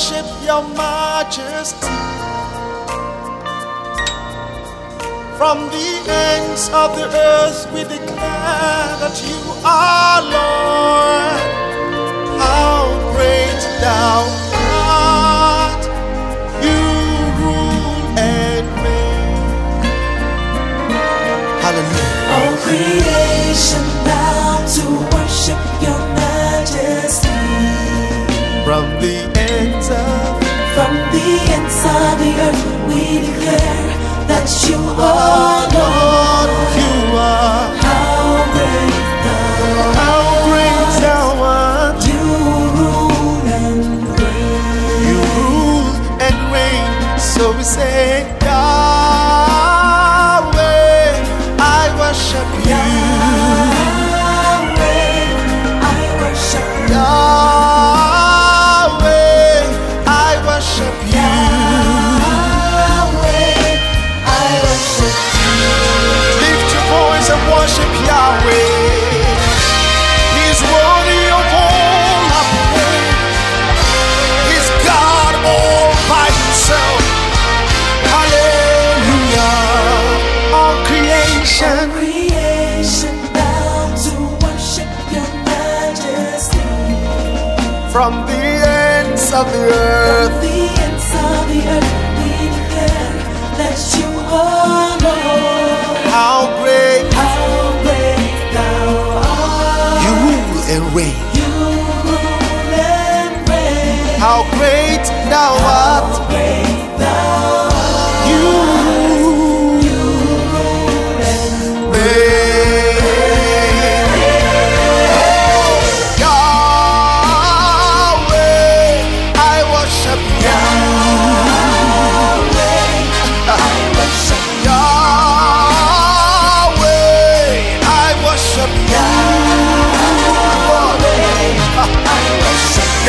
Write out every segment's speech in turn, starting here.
worship your majesty. From the ends of the earth we declare that you are Lord. How great thou art, you rule and reign. Hallelujah. All creation bow to worship your majesty. From the ends of the earth we declare that you are Lord. You are. How great Thou art. you rule and reign. You rule and reign. So we say, Yahweh, I worship you. Yahweh, I worship you. Yahweh, I worship you. Yahweh, I worship you. Lift your voice and worship Yahweh. He's worthy of all our praise. He's God all by himself. Hallelujah. All creation bow to worship your majesty. from the ends of the earth. From the ends of the earth we declare that you are Lord. How great How great thou art. you rule and reign. You rule and reign. How great thou art. How great thou art. You rule and reign. Yahweh, I worship you. Yahweh, I worship you. Yahweh, I worship you. Yahweh, I worship you.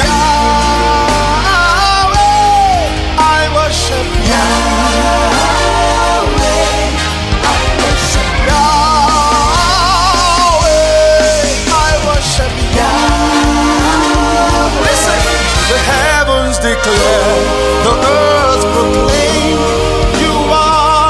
Yahweh, I worship you. Yahweh, I worship you. Yahweh, I worship you. Listen, the heavens declare, the earth proclaim, you are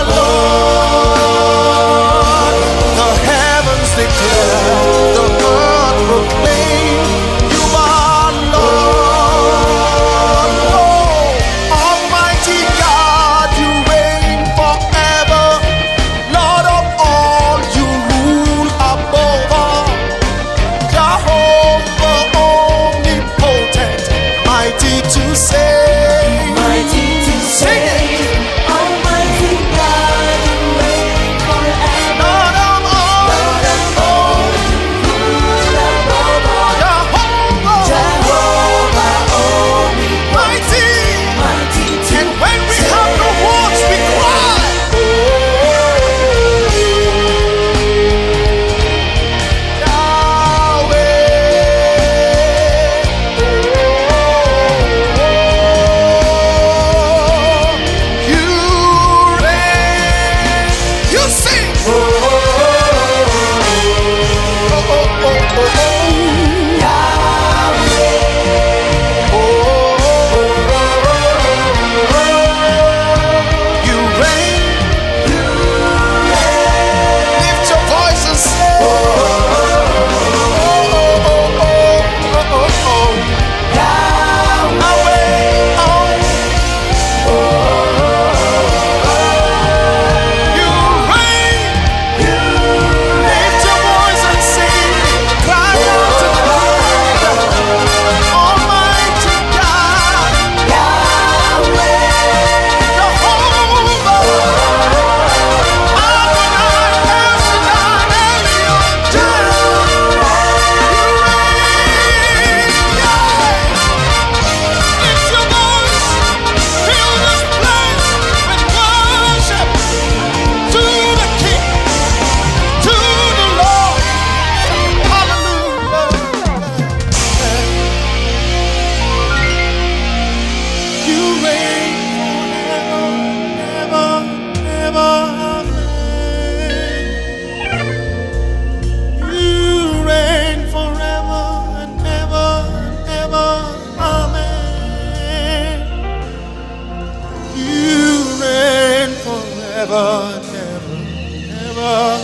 Lord. The heavens declare, the earth proclaim, you are Lord. Oh, Almighty God, you reign forever. Lord of all, you rule above all. Jehovah omnipotent, mighty to save. Mighty to save. never, never, never.